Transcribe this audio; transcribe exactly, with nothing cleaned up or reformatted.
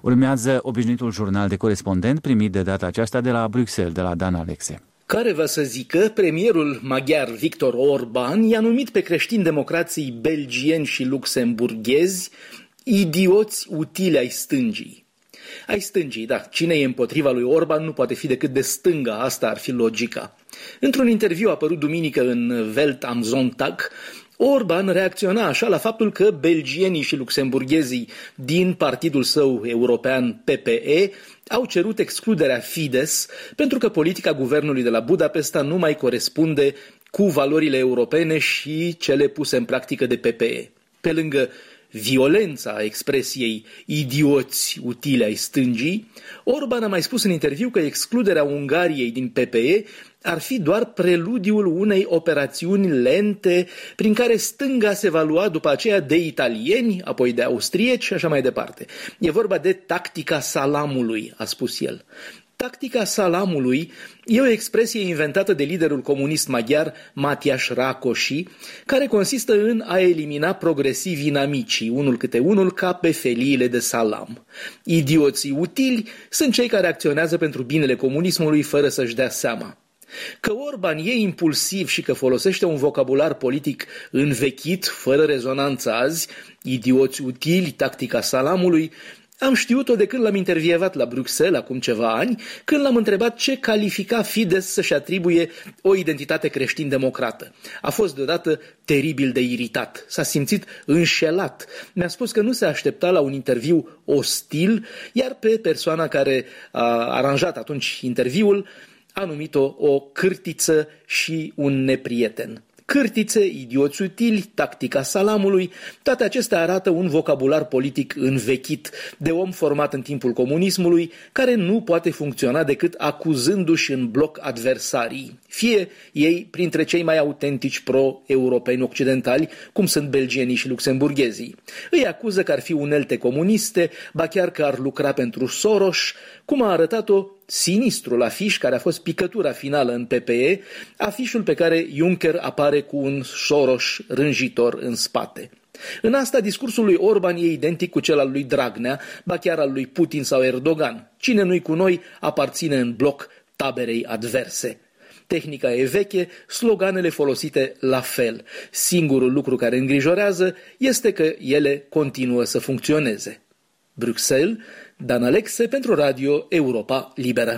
Urmează obișnuitul jurnal de corespondent primit de data aceasta de la Bruxelles, de la Dan Alexe. Care va să zică, premierul maghiar Viktor Orban i-a numit pe creștini-democrații belgieni și luxemburghezi idioți utili ai stângii. Ai stângii, da, cine e împotriva lui Orban nu poate fi decât de stânga, asta ar fi logica. Într-un interviu apărut duminică în Welt am Sonntag, Orban reacționa așa la faptul că belgienii și luxemburghezii din partidul său european P P E au cerut excluderea Fidesz pentru că politica guvernului de la Budapesta nu mai corespunde cu valorile europene și cele puse în practică de P P E. Pe lângă violența expresiei idioți utile ai stângii, Orban a mai spus în interviu că excluderea Ungariei din P P E ar fi doar preludiul unei operațiuni lente prin care stânga se va lua după aceea de italieni, apoi de austrieci și așa mai departe. E vorba de tactica salamului, a spus el. Tactica salamului e o expresie inventată de liderul comunist maghiar Mátyás Rákosi, care consistă în a elimina progresiv inamicii, unul câte unul, ca pe feliile de salam. Idioții utili sunt cei care acționează pentru binele comunismului fără să-și dea seama. Că Orban e impulsiv și că folosește un vocabular politic învechit, fără rezonanță azi, idioți utili, tactica salamului, am știut-o de când l-am intervievat la Bruxelles acum ceva ani, când l-am întrebat ce califica Fidesz să-și atribuie o identitate creștin-democrată. A fost deodată teribil de iritat, s-a simțit înșelat. Mi-a spus că nu se aștepta la un interviu ostil, iar pe persoana care a aranjat atunci interviul a numit-o o cârtiță și un neprieten. Cârtițe, idioți utili, tactica salamului, toate acestea arată un vocabular politic învechit de om format în timpul comunismului, care nu poate funcționa decât acuzându-și în bloc adversarii, fie ei printre cei mai autentici pro-europeni occidentali, cum sunt belgienii și luxemburghezii. Îi acuză că ar fi unelte comuniste, ba chiar că ar lucra pentru Soros, cum a arătat-o sinistrul afiș care a fost picătura finală în P P E, afișul pe care Juncker apare cu un Soros rânjitor în spate. În asta, discursul lui Orban e identic cu cel al lui Dragnea, ba chiar al lui Putin sau Erdogan. Cine nu-i cu noi aparține în bloc taberei adverse. Tehnica e veche, sloganele folosite la fel. Singurul lucru care îngrijorează este că ele continuă să funcționeze. Bruxelles, Dan Alexe pentru Radio Europa Liberă.